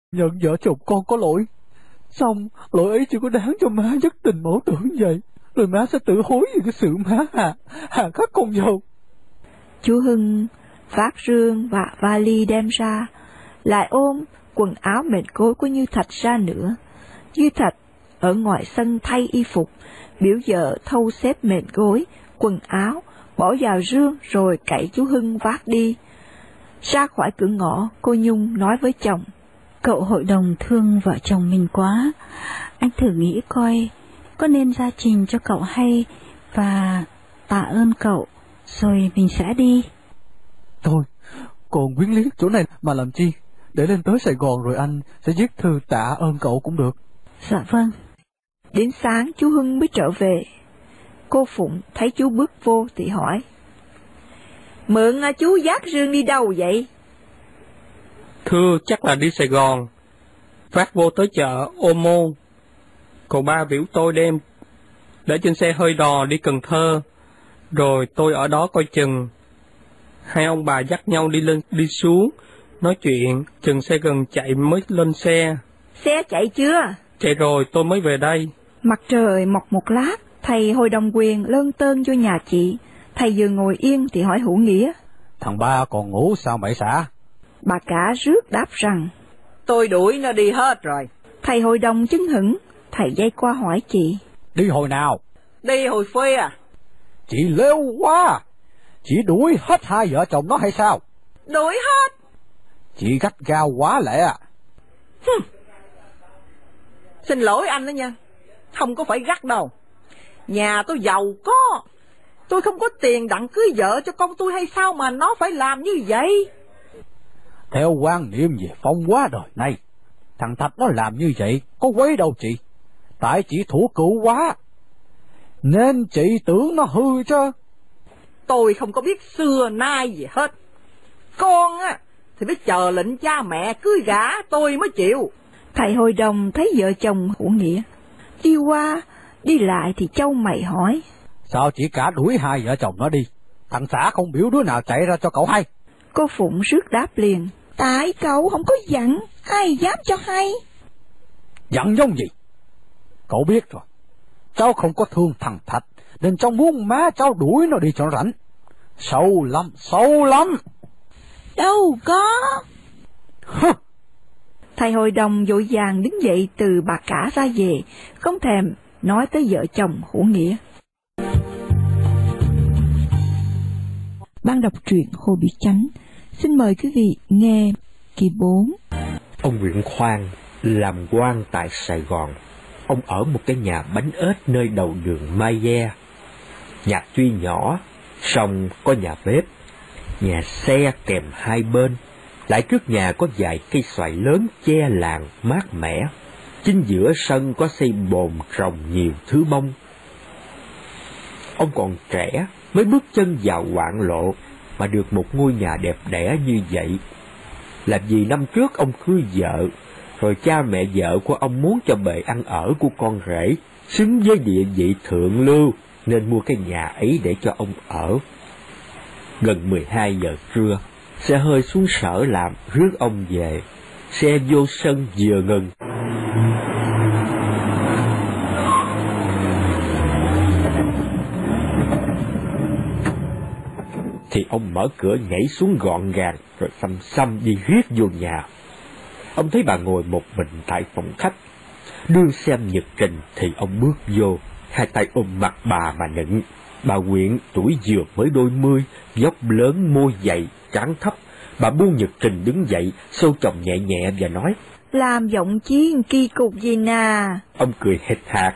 Nhận vợ chồng con có lỗi, xong lỗi ấy chưa có đáng cho má nhất tình mẫu tử vậy. Rồi má sẽ tự hối về cái sự má hà khắc con dâu. Chú Hưng vác rương và vali đem ra, lại ôm quần áo mền gối của Như Thạch ra nữa. Như Thạch ở ngoài sân thay y phục, biểu vợ thâu xếp mền gối, quần áo, bỏ vào rương rồi cậy chú Hưng vác đi. Ra khỏi cửa ngõ, cô Nhung nói với chồng: Cậu hội đồng thương vợ chồng mình quá, anh thử nghĩ coi có nên ra trình cho cậu hay và tạ ơn cậu, rồi mình sẽ đi. Thôi, còn quyến lý chỗ này mà làm chi, để lên tới Sài Gòn rồi anh sẽ viết thư tạ ơn cậu cũng được. Dạ vâng. Đến sáng chú Hưng mới trở về. Cô Phụng thấy chú bước vô thì hỏi: Mượn chú dắt rương đi đâu vậy? Thưa chắc là đi Sài Gòn, phát vô tới chợ Ô Môn. Cậu ba biểu tôi đem để trên xe hơi đò đi Cần Thơ, rồi tôi ở đó coi chừng. Hai ông bà dắt nhau đi lên đi xuống, nói chuyện, chừng xe gần chạy mới lên xe. Xe chạy chưa? Chạy rồi tôi mới về đây. Mặt trời mọc một lát, thầy hội đồng quyền lơn tơn vô nhà chị. Thầy vừa ngồi yên thì hỏi Hữu Nghĩa: Thằng ba còn ngủ sao mày xã? Bà cả rước đáp rằng: Tôi đuổi nó đi hết rồi. Thầy hội đồng chưng hửng, thầy dây qua hỏi chị: Đi hồi nào? Đi hồi khuya à? Chị lêu quá, chị đuổi hết hai vợ chồng nó hay sao? Đuổi hết. Chị gắt gao quá lẹ à. Xin lỗi anh đó nha, không có phải gắt đâu. Nhà tôi giàu có, tôi không có tiền đặng cưới vợ cho con tôi hay sao mà nó phải làm như vậy? Theo quan niệm về phong quá đời này, thằng Thạch nó làm như vậy có quấy đâu chị. Tại chị thủ cựu quá, nên chị tưởng nó hư chứ. Tôi không có biết xưa nay gì hết. Con á thì biết chờ lệnh cha mẹ cưới gả tôi mới chịu. Thầy hội đồng thấy vợ chồng Hữu Nghĩa đi qua đi lại thì châu mày hỏi: Sao chị cả đuổi hai vợ chồng nó đi? Thằng xã không biểu đứa nào chạy ra cho cậu hay? Cô Phụng rước đáp liền: Tại cậu không có dặn, ai dám cho hay. Dặn giống gì? Cậu biết rồi, cháu không có thương thằng Thạch, nên cháu muốn má cháu đuổi nó đi cho rảnh. Sâu lắm, sâu lắm. Đâu có. Thầy hội đồng vội vàng đứng dậy từ bà cả ra về, không thèm nói tới vợ chồng Hữu Nghĩa. Ban đọc truyện Hồ Bị Chánh xin mời quý vị nghe kỳ 4. Ông Nguyễn Khoan làm quan tại Sài Gòn. Ông ở một cái nhà bánh ếch nơi đầu đường Mai Gia. Nhà tuy nhỏ, song có nhà bếp, nhà xe kèm hai bên. Lại trước nhà có vài cây xoài lớn che làng mát mẻ. Chính giữa sân có xây bồn trồng nhiều thứ bông. Ông còn trẻ, mới bước chân vào hoạn lộ mà được một ngôi nhà đẹp đẽ như vậy. Làm gì năm trước ông cưới vợ, rồi cha mẹ vợ của ông muốn cho bề ăn ở của con rể xứng với địa vị thượng lưu, nên mua cái nhà ấy để cho ông ở. Gần 12 giờ trưa, xe hơi xuống sở làm rước ông về. Xe vô sân vừa ngừng, thì ông mở cửa nhảy xuống gọn gàng, rồi xăm xăm đi riết vô nhà. Ông thấy bà ngồi một mình tại phòng khách, đương xem nhật trình thì ông bước vô, hai tay ôm mặt bà mà nựng. Bà Quyện tuổi vừa mới đôi mươi, vóc lớn môi dày, trán thấp. Bà buông nhật trình đứng dậy, xô chồng nhẹ nhẹ và nói: Làm giọng chiến kỳ cục gì nà. Ông cười hệt hạt,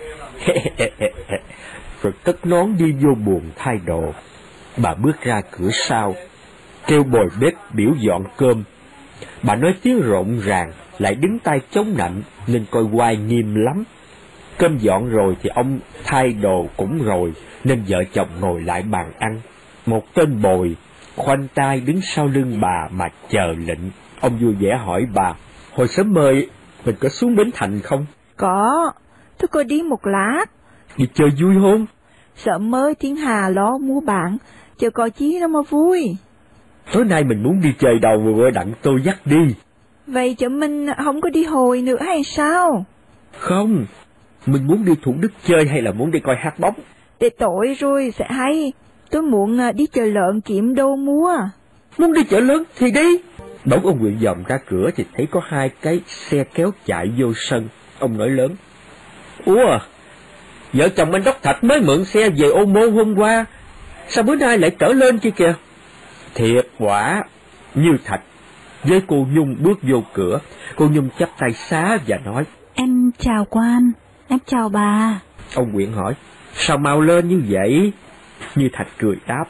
rồi cất nón đi vô buồng thay đồ. Bà bước ra cửa sau, kêu bồi bếp biểu dọn cơm. Bà nói tiếng rộn ràng, lại đứng tay chống nạnh, nên coi oai nghiêm lắm. Cơm dọn rồi thì ông thay đồ cũng rồi, nên vợ chồng ngồi lại bàn ăn. Một tên bồi khoanh tay đứng sau lưng bà mà chờ lệnh. Ông vui vẻ hỏi bà: Hồi sớm mời mình có xuống Bến Thành không? Có, tôi coi đi một lát. Đi chơi vui không? Sợ mới Thiên Hà lo mua bạn, chờ coi chí nó mà vui. Tối nay mình muốn đi chơi đâu vừa đặng tôi dắt đi. Vậy chứ mình không có đi hồi nữa hay sao? Không, mình muốn đi Thủ Đức chơi hay là muốn đi coi hát bóng? Để tội rồi sẽ hay. Tôi muốn đi chợ lợn kiếm đồ mua. Muốn đi chợ lớn thì đi. Bỗng ông Nguyện dòm ra cửa thì thấy có 2 cái xe kéo chạy vô sân. Ông nói lớn: Ủa, vợ chồng anh Đốc Thạch mới mượn xe về Ô Môn hôm qua, sao bữa nay lại trở lên kia kìa? Thiệt quả. Như Thạch với cô Nhung bước vô cửa. Cô Nhung chắp tay xá và nói: Em chào quan, em chào bà. Ông Nguyện hỏi: Sao mau lên như vậy? Như Thạch cười đáp: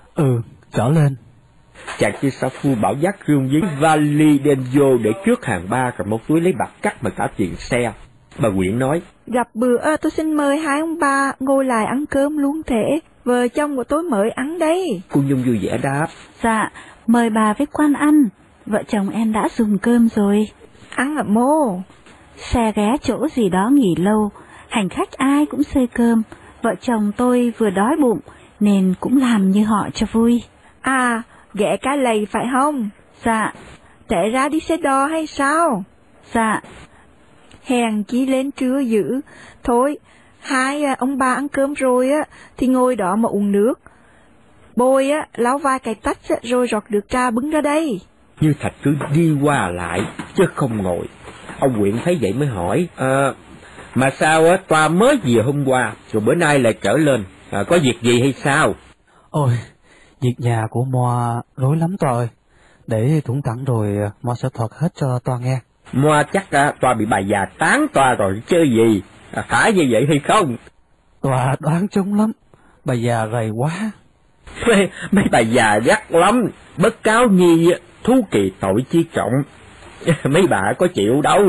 Trở lên. Chàng kia sa phu bảo dắt rương với vali đem vô để trước hàng ba, rồi một túi lấy bạc cắt mà trả tiền xe. Bà Nguyện nói: Gặp bữa tôi xin mời hai ông bà ngồi lại ăn cơm luôn thể. Vợ chồng của tôi mới ăn đấy. Cô Nhung vui vẻ đáp: Dạ, mời bà với quan ăn. Vợ chồng em đã dùng cơm rồi. Ăn ở mô. Xe ghé chỗ gì đó nghỉ lâu, hành khách ai cũng xơi cơm. Vợ chồng tôi vừa đói bụng nên cũng làm như họ cho vui. À, ghé Cái Lầy phải không? Dạ. Chạy ra đi xe đò hay sao? Dạ. Hèn chí lên trưa dữ. Thôi, hai ông bà ăn cơm rồi á thì ngồi đó mà uống nước. Bôi á láo vai cái tách rồi rót được trà bưng ra đây. Như Thạch cứ đi qua lại chứ không ngồi. Ông Nguyện thấy vậy mới hỏi: Mà sao á, toa mới về hôm qua rồi bữa nay lại trở lên, có việc gì hay sao? Ôi, việc nhà của Moa rối lắm toa ơi. Để thủng thẳng rồi Moa sẽ thuật hết cho toa nghe. Moa chắc toa bị bà già tán toa rồi chơi gì, phải như vậy hay không? Toa đoán trúng lắm, bà già gầy quá. Mấy bà già gắt lắm, bất cáo nhi thú kỳ tội chi trọng. Mấy bà có chịu đâu.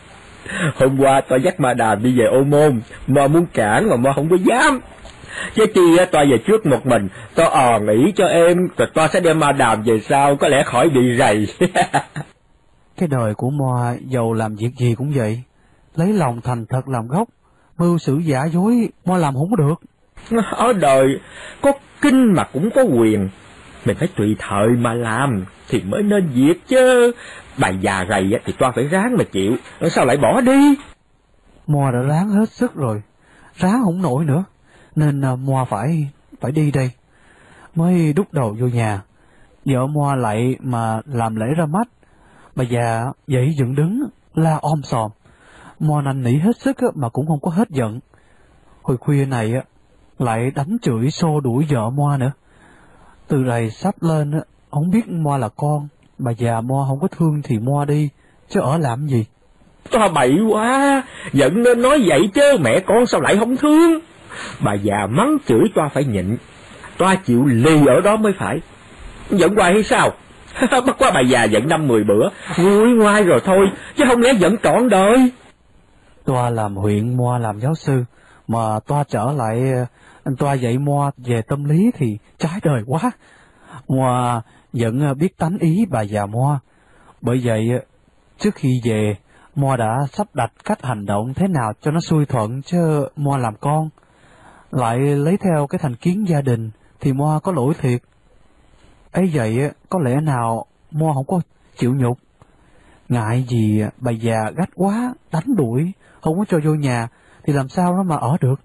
Hôm qua toa dắt Ma Đàm đi về Ô Môn, Moa muốn cản mà Moa không có dám. Chứ chi toa về trước một mình, toa nghĩ cho em, rồi toa sẽ đem Ma Đàm về sau, có lẽ khỏi bị rầy. Cái đời của Moa dầu làm việc gì cũng vậy, lấy lòng thành thật làm gốc, mưu sự giả dối Moa làm không được. Ở đời có kinh mà cũng có quyền, mình phải tùy thời mà làm thì mới nên việc chứ. Bà già rầy thì toa phải ráng mà chịu, sao lại bỏ đi? Moa đã ráng hết sức rồi, ráng không nổi nữa, nên Moa phải đi đây. Mới đút đầu vô nhà, vợ Moa lại mà làm lễ ra mắt. Bà già dậy dựng đứng, la om sòm. Moa năn nỉ hết sức mà cũng không có hết giận. Hồi khuya này lại đánh chửi xô đuổi vợ Moa nữa. Từ rày sắp lên không biết Moa là con, bà già Moa không có thương thì Moa đi, chứ ở làm gì. Toa bậy quá, giận nên nói vậy chứ mẹ con sao lại không thương. Bà già mắng chửi toa phải nhịn, toa chịu lì ở đó mới phải. Giận hoài hay sao? Bất quá bà già giận 5-10 bữa, nguôi ngoai rồi thôi, chứ không lẽ giận trọn đời. Toa làm huyện, Moa làm giáo sư, mà toa trở lại toa dạy Moa về tâm lý thì trái đời quá. Moa vẫn biết tánh ý bà già Moa. Bởi vậy trước khi về, Moa đã sắp đặt cách hành động thế nào cho nó xuôi thuận, chứ Moa làm con lại lấy theo cái thành kiến gia đình thì Moa có lỗi thiệt. Ấy vậy có lẽ nào Moa không có chịu nhục. Ngại gì bà già gắt quá, đánh đuổi, không có cho vô nhà thì làm sao nó mà ở được.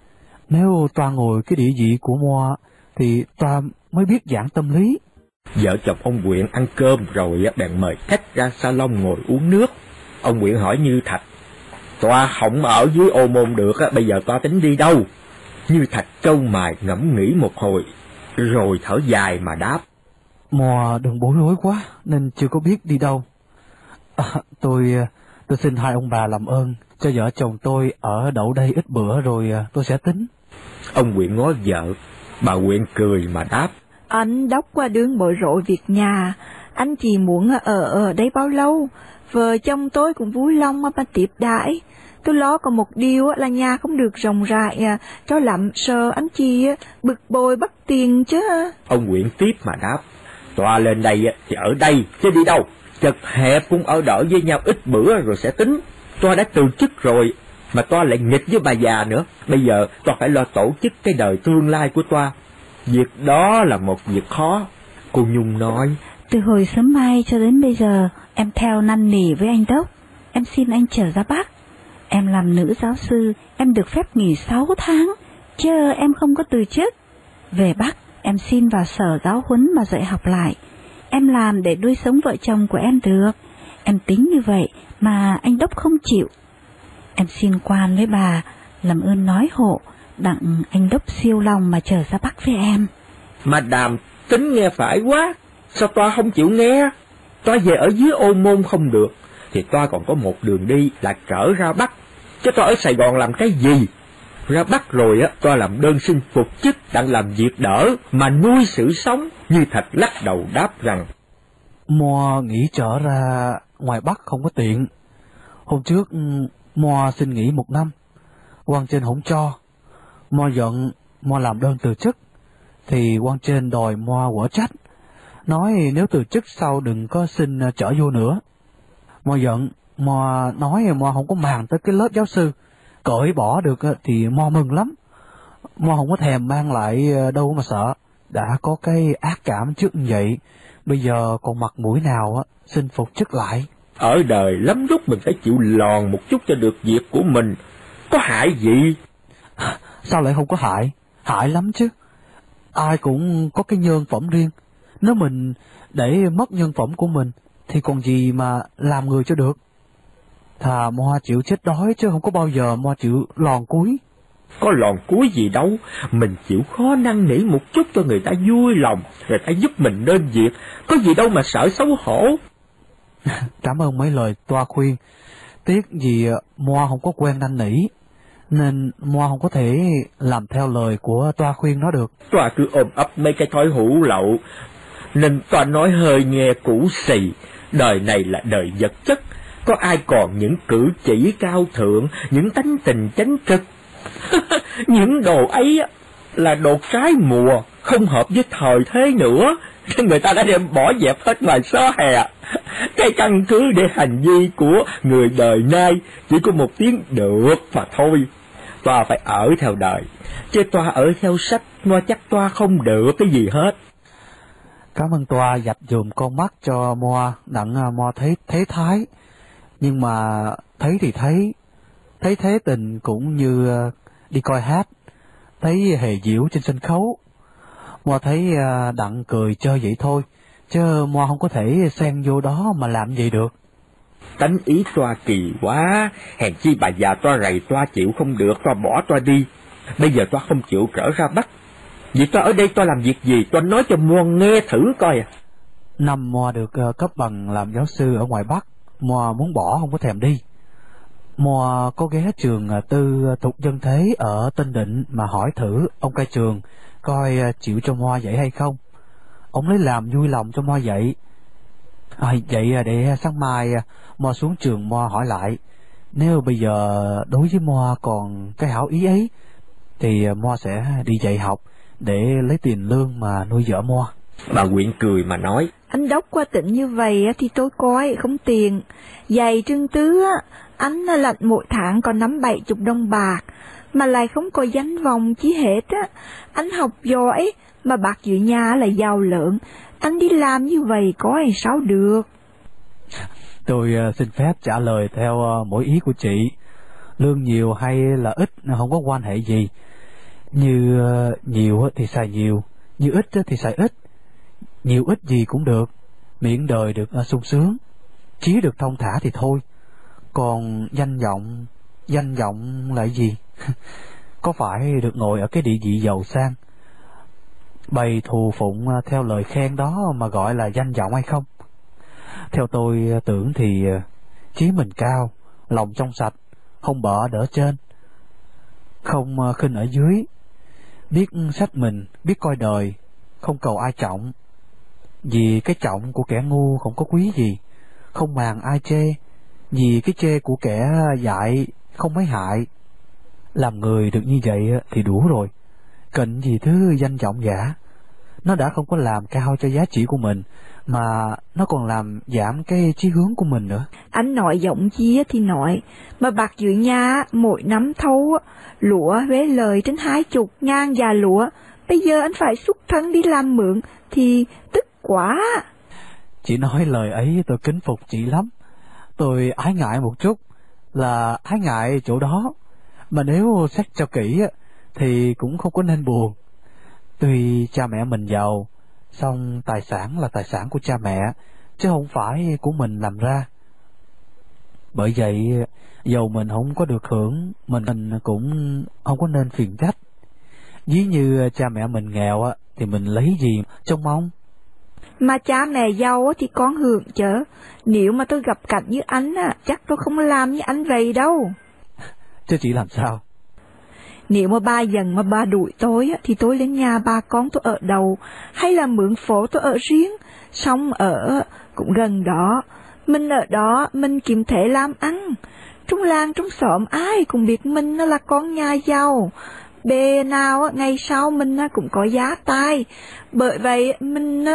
Nếu toa ngồi cái địa vị của Moa thì toa mới biết giảng tâm lý. Vợ chồng ông Nguyện ăn cơm rồi bèn mời khách ra salon ngồi uống nước. Ông Nguyện hỏi Như Thạch: Toa không ở dưới Ô Môn được, bây giờ toa tính đi đâu? Như Thạch cau mày ngẫm nghĩ một hồi, rồi thở dài mà đáp: Moa đừng bối rối quá nên chưa có biết đi đâu. Tôi xin hai ông bà làm ơn cho vợ chồng tôi ở đậu đây ít bữa rồi tôi sẽ tính. Ông Nguyện ngó vợ, bà Nguyện cười mà đáp: Anh Đốc qua đường bội rội việc nhà, anh chỉ muốn ở đây bao lâu? Vợ chồng tôi cũng vui lòng mà tiếp đãi. Tôi lo có một điều là nhà không được rộng rãi cho lắm, sợ anh chị bực bội bắt tiền chứ. Ông Nguyện tiếp mà đáp: Toa lên đây thì ở đây chứ đi đâu, chật hẹp cũng ở đỡ với nhau ít bữa rồi sẽ tính. Toa đã từ chức rồi mà toa lại nghịch với bà già nữa, bây giờ toa phải lo tổ chức cái đời tương lai của toa. Việc đó là một việc khó. Cô Nhung nói: Từ hồi sớm mai cho đến bây giờ, Em theo năn nỉ với anh Đốc, em xin anh trở ra Bắc. Em làm nữ giáo sư, em được phép nghỉ 6 tháng, chứ em không có từ chức. Về Bắc, em xin vào sở giáo huấn mà dạy học lại. Em làm để nuôi sống vợ chồng của em được. Em tính như vậy mà anh Đốc không chịu. Em xin quan với bà, làm ơn nói hộ, đặng anh Đốc siêu lòng mà trở ra Bắc với em. Mà Đàm tính nghe phải quá, sao toa không chịu nghe? Toa về ở dưới Ô Môn không được, thì toa còn có một đường đi là trở ra Bắc. Chứ toa ở Sài Gòn làm cái gì? Ra Bắc rồi á, toa làm đơn xin phục chức, đặng làm việc đỡ mà nuôi sự sống. Như Thạch lắc đầu đáp rằng: Mo nghĩ trở ra ngoài Bắc không có tiện. Hôm trước Mo xin nghỉ 1 năm, quan trên không cho. Mo giận, Mo làm đơn từ chức, thì quan trên đòi Mo quở trách, nói nếu từ chức sau đừng có xin trở vô nữa. Mo giận, Mo nói Mo không có màng tới cái lớp giáo sư, cởi bỏ được thì Mo mừng lắm. Mo không có thèm mang lại đâu mà sợ, đã có cái ác cảm trước như vậy, bây giờ còn mặt mũi nào xin phục chức lại. Ở đời lắm lúc mình phải chịu lòn một chút cho được việc của mình, có hại gì? Sao lại không có hại? Hại lắm chứ. Ai cũng có cái nhân phẩm riêng. Nếu mình để mất nhân phẩm của mình thì còn gì mà làm người cho được. Thà Mo chịu chết đói chứ không có bao giờ Mo chịu lòn cúi. Có lòn cúi gì đâu, mình chịu khó năn nỉ một chút cho người ta vui lòng, người ta giúp mình nên việc, có gì đâu mà sợ xấu hổ. Cảm ơn mấy lời toa khuyên. Tiếc gì Mo không có quen năn nỉ, nên Mo không có thể làm theo lời của toa khuyên nó được. Toa cứ ôm ấp mấy cái thói hủ lậu, nên toa nói hơi nghe cũ xì. Đời này là đời vật chất, có ai còn những cử chỉ cao thượng, những tánh tình chánh trực. Những đồ ấy là đồ trái mùa, không hợp với thời thế nữa, nên người ta đã đem bỏ dẹp hết ngoài xó hè. Cái căn cứ để hành vi của người đời nay chỉ có một tiếng được mà thôi. Toa phải ở theo đời, chứ toa ở theo sách, Mo chắc toa không được cái gì hết. Cảm ơn toa dạch dùm con mắt cho Mo, đặng Mo thấy thế thái. Nhưng mà thấy thì thấy thế tình cũng như đi coi hát, thấy hề diệu trên sân khấu. Mo thấy đặng cười chơi vậy thôi, chứ Mo không có thể xen vô đó mà làm vậy được. Tánh ý toa kỳ quá, hèn chi bà già toa rầy toa chịu không được, toa bỏ toa đi. Bây giờ toa không chịu trở ra Bắc, vì toa ở đây toa làm việc gì, toa nói cho Mo nghe thử coi. Năm Mo được cấp bằng làm giáo sư ở ngoài Bắc, Mo muốn bỏ không có thèm đi. Mo có ghé trường tư thục dân thế ở Tân Định mà hỏi thử ông cai trường coi chịu cho Mo vậy hay không. Ông lấy làm vui lòng cho Mo vậy. Vậy để sáng mai Mo xuống trường Mo hỏi lại. Nếu bây giờ đối với Mo còn cái hảo ý ấy thì Mo sẽ đi dạy học để lấy tiền lương mà nuôi vợ Mo. Bà Quyện cười mà nói: Anh Đốc qua tỉnh như vậy thì tôi coi không tiền. Dạy Trương Tứ anh lạch mỗi tháng còn nắm 70 đồng bạc, mà lại không có danh vọng chí hết á. Anh học giỏi mà bạc dưới nhà là giàu lớn, anh đi làm như vậy có hay sao được? Tôi xin phép trả lời theo mỗi ý của chị. Lương nhiều hay là ít không có quan hệ gì. Như nhiều thì xài nhiều, như ít thì xài ít. Nhiều ít gì cũng được, miễn đời được sung sướng, chí được thông thả thì thôi. Còn danh vọng là gì? Có phải được ngồi ở cái địa vị giàu sang, bày thù phụng theo lời khen đó mà gọi là danh vọng hay không? Theo tôi tưởng thì chí mình cao, lòng trong sạch, không bợ đỡ trên, không khinh ở dưới, biết sách mình, biết coi đời, không cầu ai trọng. Vì cái trọng của kẻ ngu không có quý gì, không màng ai chê, vì cái chê của kẻ dại không mấy hại. Làm người được như vậy thì đủ rồi, cần gì thứ danh vọng giả. Nó đã không có làm cao cho giá trị của mình, mà nó còn làm giảm cái chí hướng của mình nữa. Anh nói giọng chia thì nói, mà bạc dưới nhà mỗi năm thâu lúa với lời trên 20.000 già lúa. Bây giờ anh phải xuất thân đi làm mượn thì tức quá. Chị nói lời ấy tôi kính phục chị lắm. Tôi ái ngại một chút, là ái ngại chỗ đó. Mà nếu xét cho kỹ thì cũng không có nên buồn. Tuy cha mẹ mình giàu, song tài sản là tài sản của cha mẹ, chứ không phải của mình làm ra. Bởi vậy, dầu mình không có được hưởng, mình cũng không có nên phiền trách. Ví như cha mẹ mình nghèo thì mình lấy gì trông mong. Mà cha mẹ giàu thì con hưởng chớ. Nếu mà tôi gặp cảnh như anh chắc tôi không làm như anh vậy đâu. Chứ chị làm sao? Nếu mà ba dần mà ba đuổi tôi thì tôi lên nhà ba con tôi ở đầu, hay là mượn phố tôi ở riêng, xong ở cũng gần đó. Mình ở đó mình kiếm thể làm ăn. Trong làng trong xóm ai cũng biết mình là con nhà giàu. Bề nào ngày sau mình cũng có giá tài. Bởi vậy mình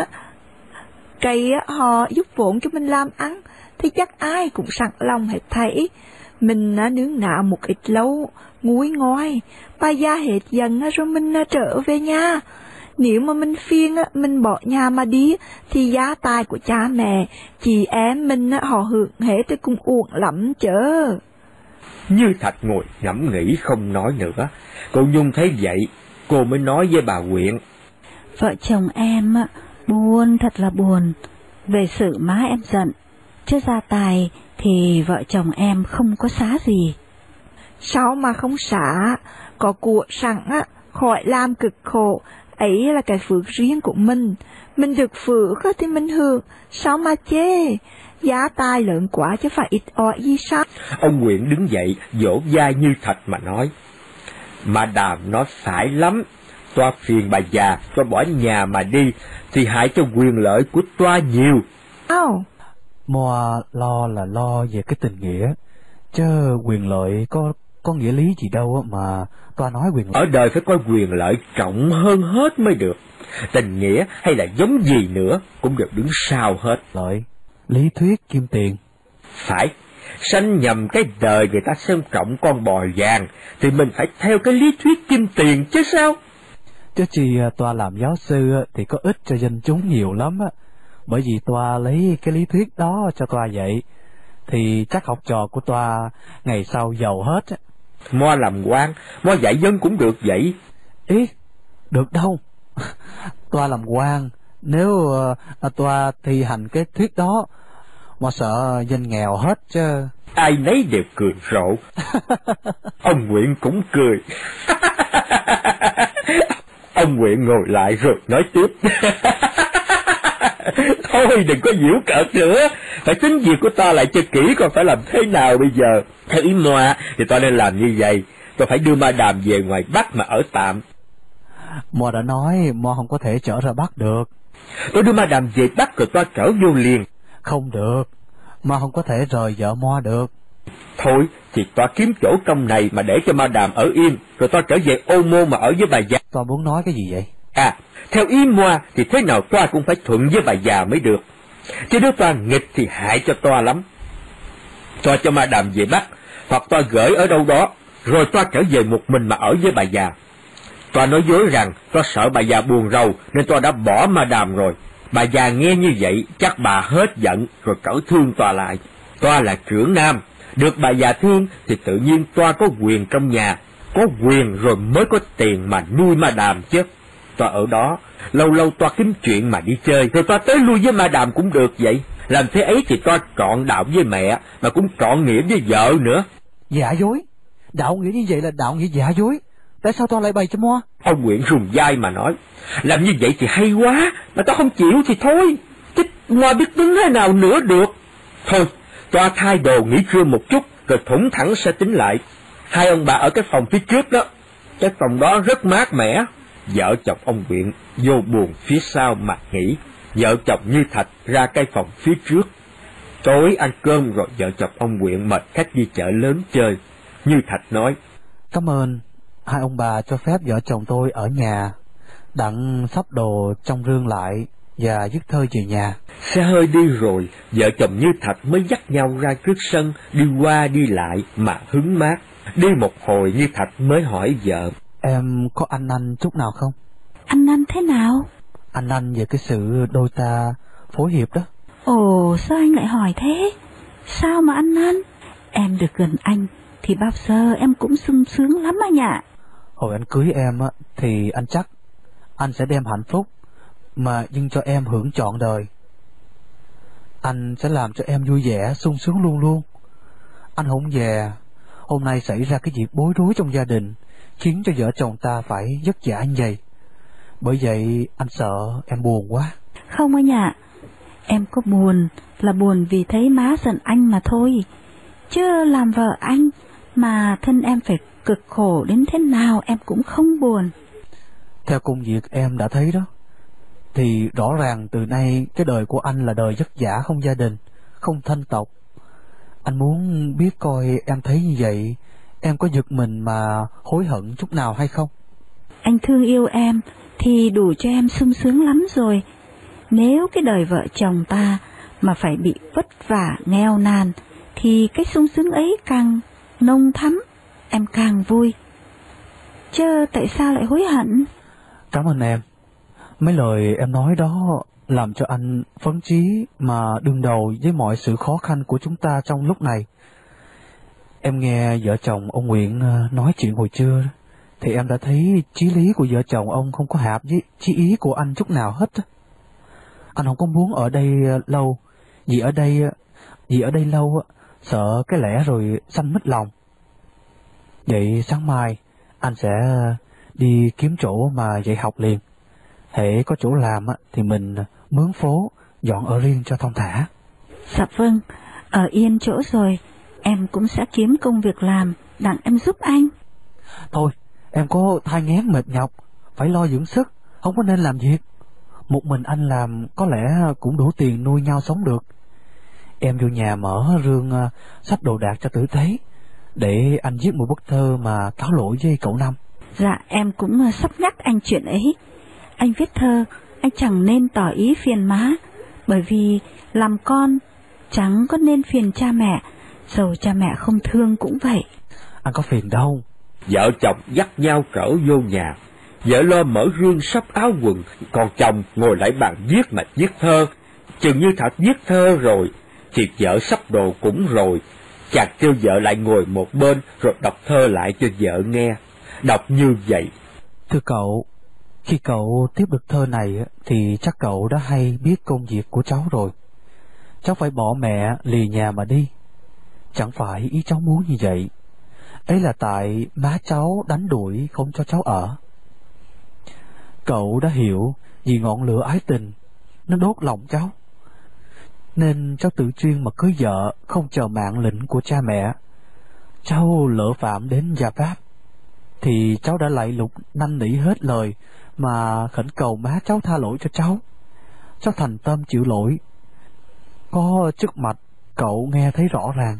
cái họ giúp vốn cho mình làm ăn thì chắc ai cũng sẵn lòng hết thảy. Mình nướng nạo một ít lâu, nguôi ngoai, ba gia hết dần rồi mình trở về nhà. Nếu mà mình phiền mình bỏ nhà mà đi thì giá tài của cha mẹ, chị em mình họ hưởng hết thì cũng uổng lắm chớ. Như Thạch ngồi ngẫm nghĩ không nói nữa. Cô Nhung thấy vậy, cô mới nói với bà Quyện. Vợ chồng em buồn, thật là buồn. Về sự má em giận, chứ gia tài thì vợ chồng em không có xá gì. Sao mà không xả, có của sẵn khỏi làm cực khổ, ấy là cái phước riêng của mình được phước thì mình hưởng, sao mà chê, giá tài lớn quá chứ phải ít ỏi gì sao. Ông Quyện đứng dậy vỗ vai Như Thạch mà nói, mà Đàm nói phải lắm, toa phiền bà già, toa bỏ nhà mà đi thì hại cho quyền lợi của toa nhiều. Moa lo là lo về cái tình nghĩa, chứ quyền lợi có nghĩa lý gì đâu mà toa nói quyền lợi. Ở đời phải coi quyền lợi trọng hơn hết mới được. Tình nghĩa hay là giống gì nữa cũng đều đứng sau hết. Lợi, lý thuyết kim tiền. Phải, sanh nhầm cái đời người ta xem trọng con bò vàng thì mình phải theo cái lý thuyết kim tiền chứ sao. Chứ chi toa làm giáo sư thì có ích cho dân chúng nhiều lắm á. Bởi vì toa lấy cái lý thuyết đó cho toa dạy, thì chắc học trò của toa ngày sau giàu hết á. Mo làm quan, mo dạy dân cũng được vậy. Ý, được đâu. Toa làm quan, nếu toa thi hành cái thuyết đó, mo sợ dân nghèo hết chứ. Ai nấy đều cười rộ. Ông Quyện cũng cười. Ông Quyện ngồi lại rồi nói tiếp. Thôi đừng có giễu cợt nữa, phải tính việc của ta lại cho kỹ, còn phải làm thế nào bây giờ. Theo ý Moa thì ta nên làm như vậy, tôi phải đưa ma Đàm về ngoài Bắc mà ở tạm. Moa đã nói Moa không có thể trở ra Bắc được. Tôi đưa ma Đàm về Bắc rồi ta trở vô liền. Không được, Moa không có thể rời vợ Moa được. Thôi thì ta kiếm chỗ trong này mà để cho ma Đàm ở yên, rồi ta trở về Ô Môn mà ở với bà già. Toa muốn nói cái gì vậy? À, theo ý Moa thì thế nào toa cũng phải thuận với bà già mới được. Chứ nếu toa nghịch thì hại cho toa lắm. Toa cho ma Đàm về Bắc, hoặc toa gửi ở đâu đó, rồi toa trở về một mình mà ở với bà già. Toa nói dối rằng toa sợ bà già buồn rầu nên toa đã bỏ ma Đàm rồi. Bà già nghe như vậy chắc bà hết giận rồi cỡ thương toa lại. Toa là trưởng nam, được bà già thương thì tự nhiên toa có quyền trong nhà, có quyền rồi mới có tiền mà nuôi ma Đàm chứ. Toa ở đó, lâu lâu toa kiếm chuyện mà đi chơi, rồi toa tới lui với ma Đàm cũng được vậy. Làm thế ấy thì toa trọn đạo với mẹ, mà cũng trọn nghĩa với vợ nữa. Giả dối? Đạo nghĩa như vậy là đạo nghĩa giả dối. Tại sao toa lại bày cho Moa? Ông Quyện rùng vai mà nói, làm như vậy thì hay quá, mà toa không chịu thì thôi, chứ Moa biết tính thế nào nữa được. Thôi, toa thay đồ nghỉ trưa một chút, rồi thủng thẳng sẽ tính lại. Hai ông bà ở cái phòng phía trước đó, cái phòng đó rất mát mẻ. Vợ chồng ông Quyện vô buồng phía sau mà nghỉ. Vợ chồng Như Thạch ra cái phòng phía trước. Tối ăn cơm rồi vợ chồng ông Quyện mệt khách đi chợ lớn chơi. Như Thạch nói, cảm ơn hai ông bà cho phép vợ chồng tôi ở nhà, đặng sắp đồ trong rương lại và dứt thơi về nhà. Xe hơi đi rồi, vợ chồng Như Thạch mới dắt nhau ra trước sân, đi qua đi lại mà hứng mát. Đi một hồi Như Thạch mới hỏi vợ, em có anh chút nào không? Anh thế nào? Anh về cái sự đôi ta phối hiệp đó. Ồ, sao anh lại hỏi thế? Sao mà ăn năn? Em được gần anh thì bao giờ em cũng sung sướng lắm anh ạ. Hồi anh cưới em á, thì anh chắc anh sẽ đem hạnh phúc mà dâng cho em hưởng trọn đời. Anh sẽ làm cho em vui vẻ, sung sướng luôn luôn. Anh không dè hôm nay xảy ra cái việc bối rối trong gia đình, khiến cho vợ chồng ta phải vất vả như vậy. Bởi vậy anh sợ em buồn quá. Không anh ạ, em có buồn là buồn vì thấy má giận anh mà thôi. Chứ làm vợ anh mà thân em phải cực khổ đến thế nào em cũng không buồn. Theo công việc em đã thấy đó, thì rõ ràng từ nay cái đời của anh là đời vất vả, không gia đình, không thanh tộc. Anh muốn biết coi em thấy như vậy, em có giật mình mà hối hận chút nào hay không? Anh thương yêu em thì đủ cho em sung sướng lắm rồi. Nếu cái đời vợ chồng ta mà phải bị vất vả nghèo nàn thì cái sung sướng ấy càng nồng thắm, em càng vui. Chứ tại sao lại hối hận? Cảm ơn em. Mấy lời em nói đó làm cho anh phấn chí mà đương đầu với mọi sự khó khăn của chúng ta trong lúc này. Em nghe vợ chồng ông Nguyện nói chuyện hồi trưa, thì em đã thấy chí lý của vợ chồng ông không có hợp với chí ý của anh chút nào hết. Anh không có muốn ở đây lâu, vì ở đây lâu sợ cái lẽ rồi sanh mất lòng. Vậy sáng mai anh sẽ đi kiếm chỗ mà dạy học liền. Hễ có chỗ làm thì mình mướn phố dọn ở riêng cho thong thả. Dạ vâng, ở yên chỗ rồi em cũng sẽ kiếm công việc làm đặng em giúp anh. Thôi, em có thai nghén mệt nhọc, phải lo dưỡng sức, không có nên làm việc. Một mình anh làm có lẽ cũng đủ tiền nuôi nhau sống được. Em vô nhà mở rương sách đồ đạc cho tử tế, để anh viết một bức thơ mà cáo lỗi với cậu Năm. Dạ em cũng sắp nhắc anh chuyện ấy. Anh viết thơ, anh chẳng nên tỏ ý phiền má, bởi vì làm con chẳng có nên phiền cha mẹ, dầu cha mẹ không thương cũng vậy. Anh có phiền đâu. Vợ chồng dắt nhau trở vô nhà, vợ lo mở rương sắp áo quần, còn chồng ngồi lại bàn viết mà viết thơ. Chừng như thật viết thơ rồi, thì vợ sắp đồ cũng rồi, chàng kêu vợ lại ngồi một bên rồi đọc thơ lại cho vợ nghe. Đọc như vậy: Thưa cậu, khi cậu tiếp được thơ này thì chắc cậu đã hay biết công việc của cháu rồi. Cháu phải bỏ mẹ lìa nhà mà đi. Chẳng phải ý cháu muốn như vậy. Ấy là tại má cháu đánh đuổi không cho cháu ở. Cậu đã hiểu vì ngọn lửa ái tình nó đốt lòng cháu, nên cháu tự chuyên mà cưới vợ, không chờ mạng lệnh của cha mẹ. Cháu lỡ phạm đến gia pháp thì cháu đã lạy lục năn nỉ hết lời mà khẩn cầu má cháu tha lỗi cho cháu. Cháu thành tâm chịu lỗi. Có chức mạch cậu nghe thấy rõ ràng.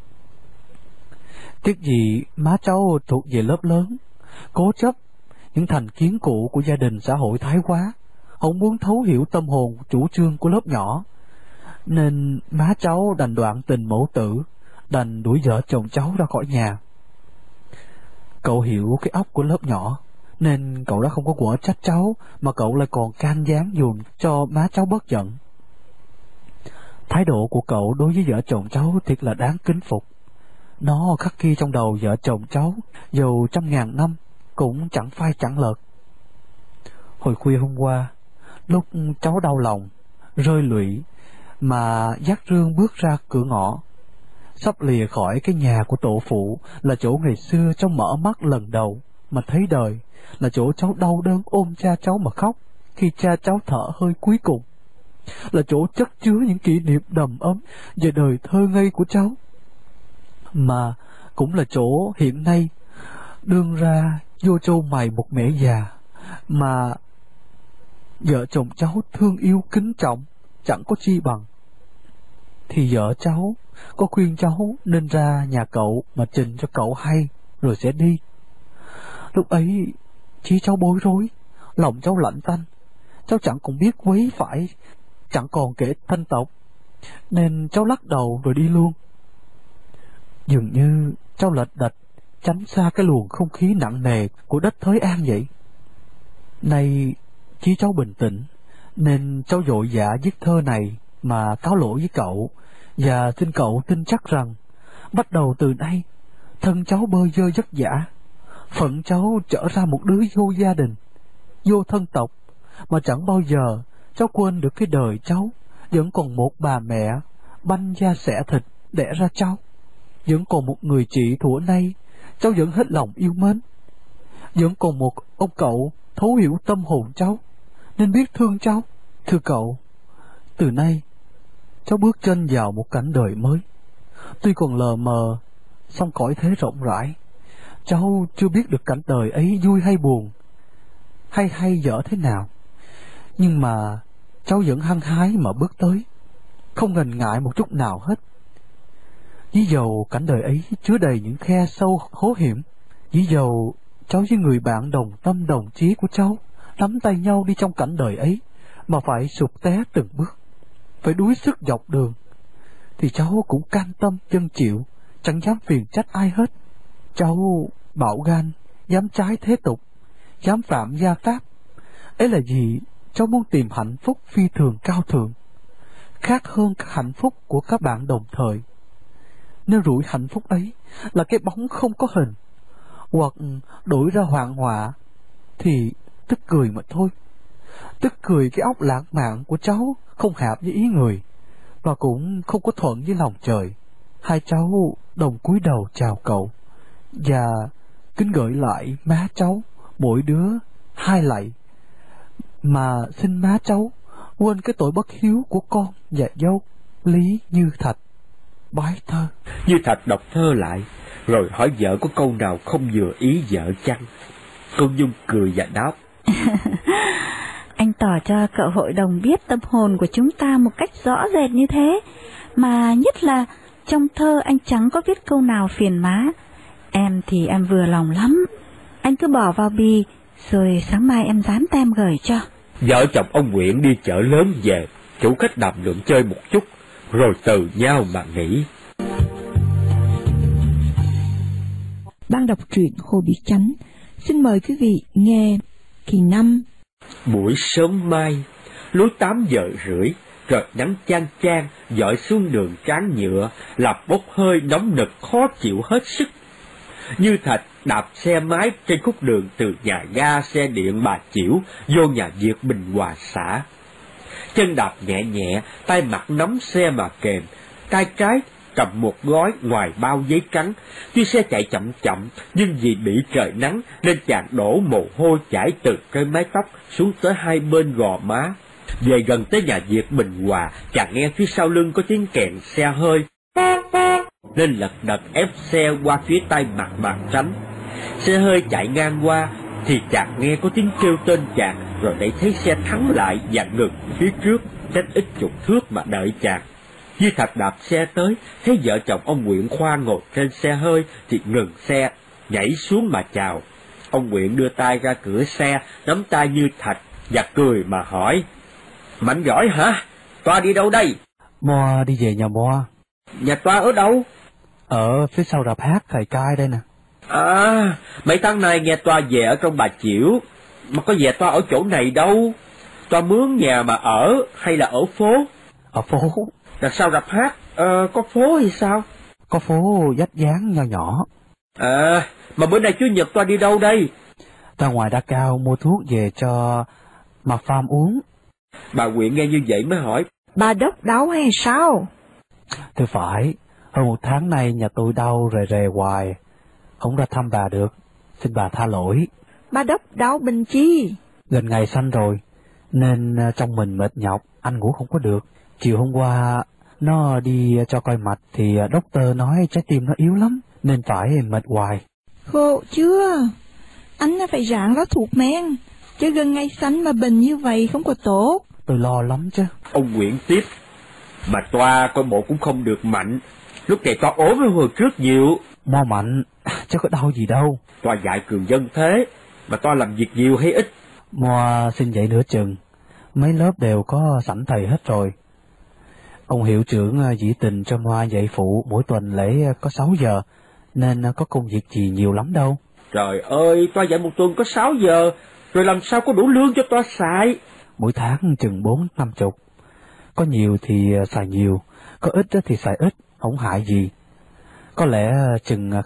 Tiếc gì má cháu thuộc về lớp lớn, cố chấp những thành kiến cũ của gia đình xã hội thái quá, không muốn thấu hiểu tâm hồn chủ trương của lớp nhỏ, nên má cháu đành đoạn tình mẫu tử, đành đuổi vợ chồng cháu ra khỏi nhà. Cậu hiểu cái óc của lớp nhỏ, nên cậu đã không có quở trách cháu, mà cậu lại còn can gián dùm cho má cháu bớt giận. Thái độ của cậu đối với vợ chồng cháu thiệt là đáng kính phục. Nó khắc ghi trong đầu vợ chồng cháu, dù 100.000 năm cũng chẳng phai chẳng lợt. Hồi khuya hôm qua, lúc cháu đau lòng, rơi lụy mà dắt rương bước ra cửa ngõ, sắp lìa khỏi cái nhà của tổ phụ, là chỗ ngày xưa cháu mở mắt lần đầu mà thấy đời, là chỗ cháu đau đớn ôm cha cháu mà khóc khi cha cháu thở hơi cuối cùng, là chỗ chất chứa những kỷ niệm đầm ấm về đời thơ ngây của cháu, mà cũng là chỗ hiện nay đương ra vô trâu mày một mẹ già mà vợ chồng cháu thương yêu kính trọng chẳng có chi bằng. Thì vợ cháu có khuyên cháu nên ra nhà cậu mà trình cho cậu hay rồi sẽ đi. Lúc ấy chí cháu bối rối, lòng cháu lạnh tanh, cháu chẳng còn biết quấy phải, chẳng còn kể thanh tộc, nên cháu lắc đầu rồi đi luôn. Dường như cháu lệch đạch tránh xa cái luồng không khí nặng nề của đất Thới An vậy. Nay chí cháu bình tĩnh, nên cháu vội vã viết thơ này mà cáo lỗi với cậu, và xin cậu tin chắc rằng bắt đầu từ nay thân cháu bơ vơ vất vả, phận cháu trở ra một đứa vô gia đình, vô thân tộc, mà chẳng bao giờ cháu quên được cái đời cháu vẫn còn một bà mẹ banh da xẻ thịt đẻ ra cháu, vẫn còn một người chị thuở nay cháu vẫn hết lòng yêu mến, vẫn còn một ông cậu thấu hiểu tâm hồn cháu nên biết thương cháu. Thưa cậu, từ nay cháu bước chân vào một cảnh đời mới, tuy còn lờ mờ song cõi thế rộng rãi, cháu chưa biết được cảnh đời ấy vui hay buồn, hay dở thế nào, nhưng mà cháu vẫn hăng hái mà bước tới, không ngần ngại một chút nào hết. Dĩ dầu cảnh đời ấy chứa đầy những khe sâu hố hiểm, dĩ dầu cháu với người bạn đồng tâm đồng chí của cháu nắm tay nhau đi trong cảnh đời ấy mà phải sụp té từng bước, phải đuối sức dọc đường, thì cháu cũng cam tâm dân chịu, chẳng dám phiền trách ai hết. Cháu bạo gan, dám trái thế tục, dám phạm gia pháp, ấy là vì cháu muốn tìm hạnh phúc phi thường cao thượng, khác hơn các hạnh phúc của các bạn đồng thời. Nếu rủi hạnh phúc ấy là cái bóng không có hình, hoặc đổi ra hoạn họa, thì tức cười mà thôi. Tức cười cái óc lãng mạn của cháu không hợp với ý người, và cũng không có thuận với lòng trời. Hai cháu đồng cúi đầu chào cậu, và kính gửi lại má cháu mỗi đứa 2 lạy, mà xin má cháu quên cái tội bất hiếu của con và dâu Lý Như Thạch. Bái thơ. Như Thạch đọc thơ lại, rồi hỏi vợ có câu nào không vừa ý vợ chăng. Cô Nhung cười và đáp: Anh tỏ cho cậu hội đồng biết tâm hồn của chúng ta một cách rõ rệt như thế, mà nhất là trong thơ anh chẳng có viết câu nào phiền má. Em thì em vừa lòng lắm. Anh cứ bỏ vào bì, rồi sáng mai em dán tem gửi cho. Vợ chồng ông Nguyễn đi chợ lớn về, chủ khách đàm luận chơi một chút, rồi từ nhau mà nghỉ. Ban đọc truyện Hồ Bị Chánh xin mời quý vị nghe kỳ 5. Buổi sớm mai, lối 8 giờ rưỡi, trời nắng chang chang dọi xuống đường tráng nhựa, làm bốc hơi nóng nực khó chịu hết sức. Như Thạch đạp xe máy trên khúc đường từ nhà ga xe điện Bà Chiểu vô nhà Việt Bình Hòa xã. Chân đạp nhẹ nhẹ, tay mặt nắm xe mà kềm, tay trái cầm một gói ngoài bao giấy trắng. Tuy xe chạy chậm chậm, nhưng vì bị trời nắng nên chàng đổ mồ hôi chảy từ trên mái tóc xuống tới hai bên gò má. Về gần tới nhà Việt Bình Hòa, chàng nghe phía sau lưng có tiếng kèn xe hơi, nên lật đật ép xe qua phía tay mặt mà tránh. Xe hơi chạy ngang qua thì chàng nghe có tiếng kêu tên chàng, rồi để thấy xe thắng lại và ngừng phía trước cách ít chục thước mà đợi chàng. Như Thạch đạp xe tới, thấy vợ chồng ông Nguyễn Khoa ngồi trên xe hơi thì ngừng xe, nhảy xuống mà chào. Ông Nguyễn đưa tay ra cửa xe, nắm tay Như Thạch và cười mà hỏi: Mạnh giỏi hả? Toa đi đâu đây? Moa đi về nhà Moa. Nhà Toa ở đâu? Ở phía sau rạp hát Thầy Cai đây nè. À, mấy tháng nay nghe Toa về ở trong Bà Chiểu, mà có về Toa ở chỗ này đâu. Toa mướn nhà mà ở hay là ở phố? Ở phố. Là sao rạp hát? Có phố hay sao? Có phố vách dáng nho nhỏ. À, mà bữa nay Chủ nhật Toa đi đâu đây? Ra ngoài Đa Cao mua thuốc về cho mà Pham uống. Bà Quyện nghe như vậy mới hỏi: Bà đốc đau hay sao? Thưa phải, hơn 1 tháng nay nhà tôi đau rề rề hoài, không ra thăm bà được, xin bà tha lỗi. Bà đốc đau bệnh chi? Gần ngày sanh rồi, nên trong mình mệt nhọc, anh ngủ không có được. Chiều hôm qua, nó đi cho coi mạch thì doctor nói trái tim nó yếu lắm, nên phải mệt hoài. Khổ chưa? Anh phải ráng đó thuộc men, chứ gần ngày sanh mà bệnh như vậy không có tốt. Tôi lo lắm chứ. Ông Nguyễn tiếp: Mà Toa coi bộ cũng không được mạnh, lúc này Toa ốm hơn hồi trước nhiều. Mo mạnh, chứ có đau gì đâu. Toa dạy cường dân thế, mà Toa làm việc nhiều hay ít? Mo xin dạy nửa chừng, mấy lớp đều có sẵn thầy hết rồi. Ông hiệu trưởng dĩ tình cho Moa dạy phụ mỗi tuần lễ có 6 giờ, nên có công việc gì nhiều lắm đâu. Trời ơi, Toa dạy một tuần có 6 giờ, rồi làm sao có đủ lương cho Toa xài? Mỗi tháng chừng 40-50. Có nhiều thì xài nhiều, có ít thì xài ít, không hại gì. Có lẽ chừng